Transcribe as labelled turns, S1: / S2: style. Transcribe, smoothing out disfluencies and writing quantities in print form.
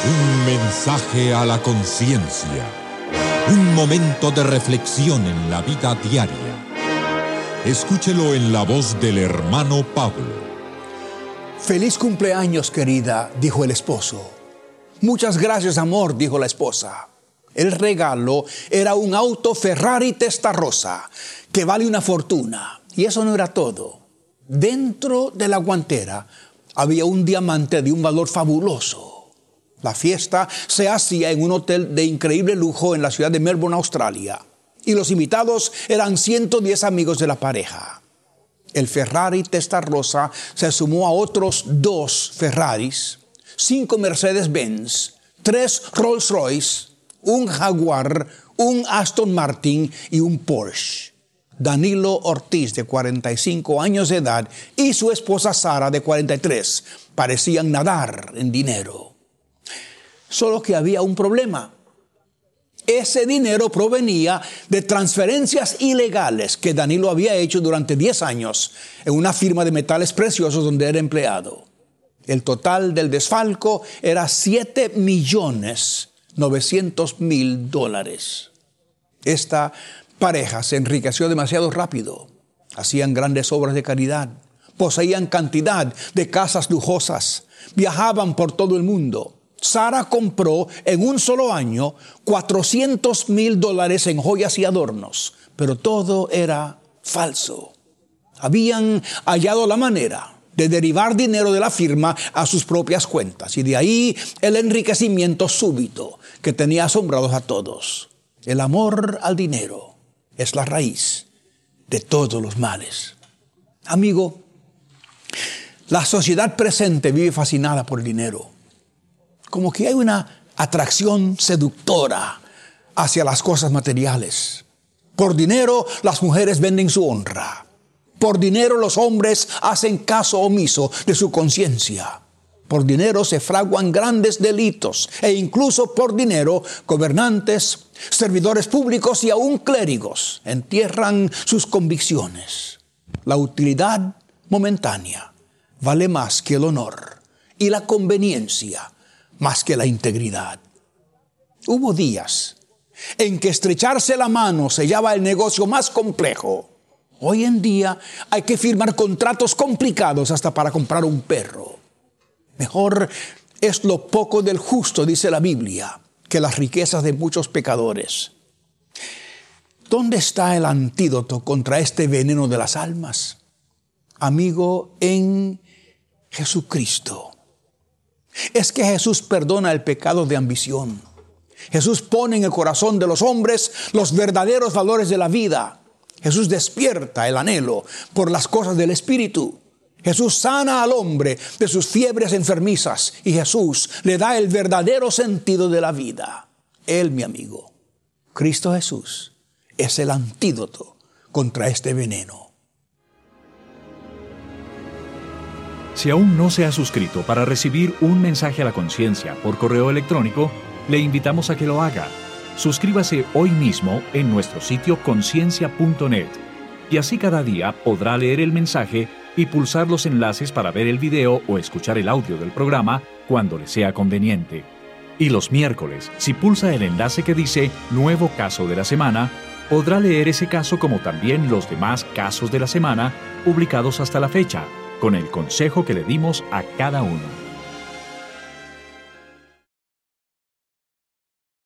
S1: Un mensaje a la conciencia. Un momento de reflexión en la vida diaria. Escúchelo en la voz del hermano Pablo.
S2: Feliz cumpleaños, querida, dijo el esposo. Muchas gracias, amor, dijo la esposa. El regalo era un auto Ferrari Testarossa que vale una fortuna. Y eso no era todo. Dentro de la guantera había un diamante de un valor fabuloso. La fiesta se hacía en un hotel de increíble lujo en la ciudad de Melbourne, Australia. Y los invitados eran 110 amigos de la pareja. El Ferrari Testarossa se sumó a otros 2 Ferraris, 5 Mercedes-Benz, 3 Rolls-Royce, un Jaguar, un Aston Martin y un Porsche. Danilo Ortiz, de 45 años de edad, y su esposa Sara, de 43, parecían nadar en dinero. Solo que había un problema. Ese dinero provenía de transferencias ilegales que Danilo había hecho durante 10 años en una firma de metales preciosos donde era empleado. El total del desfalco era $7.900.000. Esta pareja se enriqueció demasiado rápido. Hacían grandes obras de caridad. Poseían cantidad de casas lujosas. Viajaban por todo el mundo. Sara compró en un solo año $400.000 en joyas y adornos. Pero todo era falso. Habían hallado la manera de derivar dinero de la firma a sus propias cuentas. Y de ahí el enriquecimiento súbito que tenía asombrados a todos. El amor al dinero es la raíz de todos los males. Amigo, la sociedad presente vive fascinada por el dinero. Como que hay una atracción seductora hacia las cosas materiales. Por dinero las mujeres venden su honra. Por dinero los hombres hacen caso omiso de su conciencia. Por dinero se fraguan grandes delitos e incluso por dinero gobernantes, servidores públicos y aún clérigos entierran sus convicciones. La utilidad momentánea vale más que el honor y la conveniencia más que la integridad. Hubo días en que estrecharse la mano sellaba el negocio más complejo. Hoy en día hay que firmar contratos complicados hasta para comprar un perro. Mejor es lo poco del justo, dice la Biblia, que las riquezas de muchos pecadores. ¿Dónde está el antídoto contra este veneno de las almas? Amigo, en Jesucristo. Es que Jesús perdona el pecado de ambición. Jesús pone en el corazón de los hombres los verdaderos valores de la vida. Jesús despierta el anhelo por las cosas del Espíritu. Jesús sana al hombre de sus fiebres enfermizas y Jesús le da el verdadero sentido de la vida. Él, mi amigo, Cristo Jesús, es el antídoto contra este veneno.
S3: Si aún no se ha suscrito para recibir un mensaje a la conciencia por correo electrónico, le invitamos a que lo haga. Suscríbase hoy mismo en nuestro sitio conciencia.net y así cada día podrá leer el mensaje y pulsar los enlaces para ver el video o escuchar el audio del programa cuando le sea conveniente. Y los miércoles, si pulsa el enlace que dice Nuevo Caso de la Semana, podrá leer ese caso como también los demás casos de la semana publicados hasta la fecha, con el consejo que le dimos a cada uno.